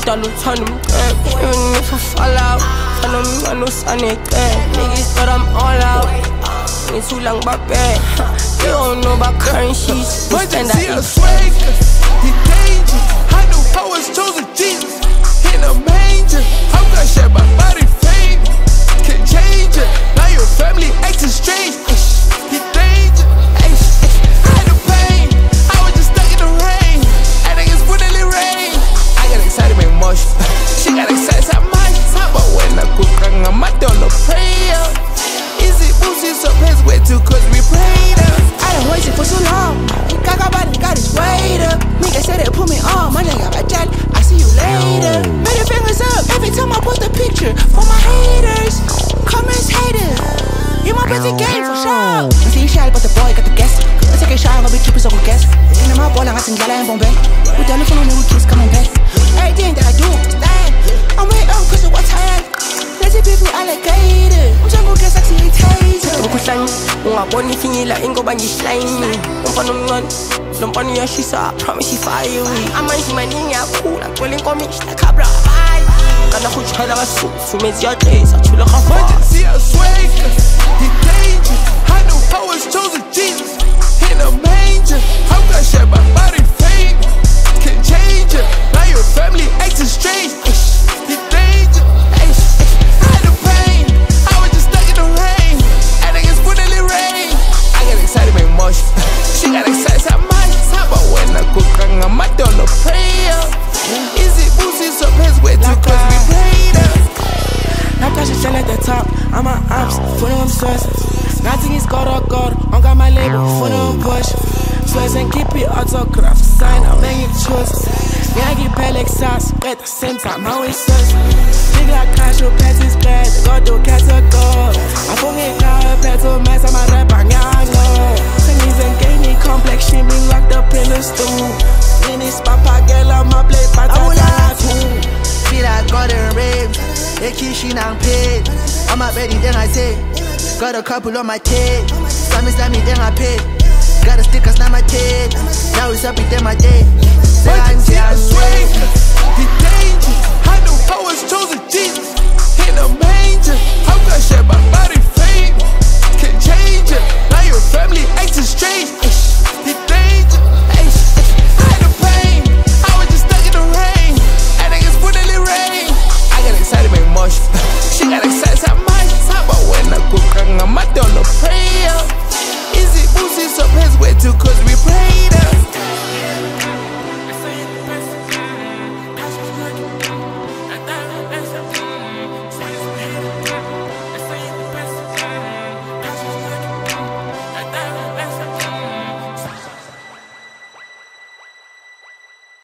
Udalo turn them dead. Even if I fall out, turn them I know sunny dead. Niggas thought I'm all out. It's too long back bed. They don't know about currencies. But you see a swag, he dangerous. I knew I was chosen Jesus in a manger. I'm gonna share my body fame. Can change it. Now your family acting strange. He dangerous. I had the pain. I was just stuck in the rain. I think it's finally rain. I got excited, make motion. She got excited, so much. But when I cook, I'm not on the prayer. Easy boozy, so his way too, cause we prayed up. I done waited for so long. He got his weight up. Nigga said they put me on, my nigga by Jack. I see you later. Middle fingers up every time I post a picture for my haters. Comments haters. You my busy game for sure. I see you shy, but the boy got the guess. I take a shot, I'm gonna be tripping, so go guess. In my ball, I'm asking Gala and Bombay. We done it for no new kids, come on, back. Everything that I do, stand. I'm way up, cause of what's tired. Let's see people alligator. I'm trying to go get sexy taser. Ukuhlanye ungaboni finyila ingoba ngihlanye umfana omncane lo mfana uyashisa I promise you fire amanje maningi akhula gcwele inkomo ishakabra kana khuchela ngasuku umezi yaxesa thula But khafa you see a swag, he dangerous. I knew I was chosen Jesus in a manger. I'm gonna share my body fame. Can change it. Now your family acting strange. He dangerous. I had the pain. I was just stuck in the rain. I think it's finally rain. I got excited, make motion. She got excited, so much. But when I cook, I'm not on the prayer. Easy boozy, so his way too, cause we prayed up. Like I should shine at the top. I'm my ops, full of stress. Nothing is God or God. I got my label, full of push. Swears and keep it autograph. Sign, I'm making choices. Yeah, I get Pelex sauce. At the same time, I always search. Big like cash, your pets is bad. God do cats are God. I forget how a pet to mess. I'm a rap, I'm young. Singers and gaming complex. She been locked up in the stool. In this papa girl, I'm a play patata too. Feel like golden ribs, they keep she not paid. I'm not ready, then I say. Got a couple on my tape. Some is me, then I pay. Got a stickers, not my tape. Now it's up, then my day. Say I'm